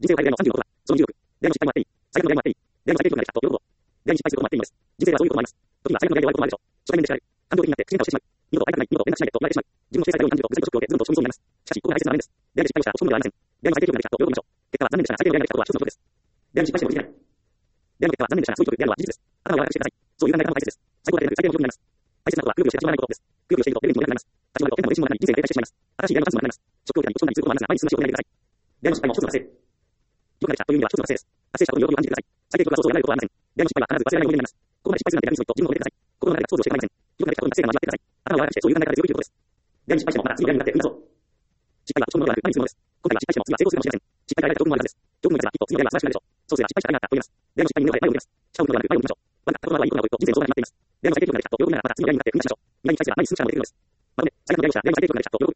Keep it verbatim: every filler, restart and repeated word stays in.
人生を変える例のさんじゅうの男は、そのにじゅうろく。出会いの失敗もあっていい。最悪の出会いもあっていい。出会いの最低力ができたと、両方。出会いに失敗することもあっていいのです。人生はそういうこともあります。時には最悪の出会いで終わることもあるでしょう。初対面で知られる。感情的になって口喧嘩をしてしまう。二度と会いたくない、二度と連絡しないでと言われてしまう。自分の制裁を何十度、ぐさりとショックを受け、ずんと死にそうになります。しかし、ここが大切な場面です。出会いで失敗をしたとそのものではありません。出会いの最低力ができたと喜びましょう。結果は残念でしたが、最低力ができたことは一つのことです。出会いに失敗してもいけない。出会いの結果は残念でしたが、そういうことであるのは事実です。頭を柔らかくしてください。そういう考え方も大切です。最高だけでなく最低の状況になります。大切なことは、くよくよして立ち回らないことです。くよくよしていると、レベルにもなくなります。立ち回ると、変なも練習もなくなり、人生が停滞してしまいます。新しい出会いのチャンスもなくなります。ショックを受けたり、落ち込んだりすることもありますが、毎日進む仕事をやめてください。出会いの失敗も一つの達成。よくができたという意味では一つの達成です。達成したことに喜びを感じてください。最低力が想像をやめることはありません。出会いの失敗は必ず忘れられない思い出になります。ここまで失敗するなんて何すると自分を褒めてください。心の中では想像して構いません。よくができたことに達成感を味わってください。頭を柔らかくして、そういう考え方で強いということです。出会いに失敗してもまだ次の出会いに向かって踏み出そう。失敗は落ち込むのではなく、前に進むのです。今回は失敗しても次は成功するかもしれません。失敗から得られた教訓もあるはずです。教訓の一つは、きっと次の出会いは素晴らしくなるでしょう。そうすれば失敗したかいがあったと言います。出会いの失敗に胸を張れ、前を向きます。下を向くのではなく、前を向きましょう。悪かったことなどはいいことなどと言うと、人生の相談になっています。出会いの最低力ができたと喜びながら、また次の出会いに向かって踏み出しましょう。未来に期待すれば前に進む力もできるのです。まとめ、最悪の出会いをした、出会いの最低力ができたと喜ぶ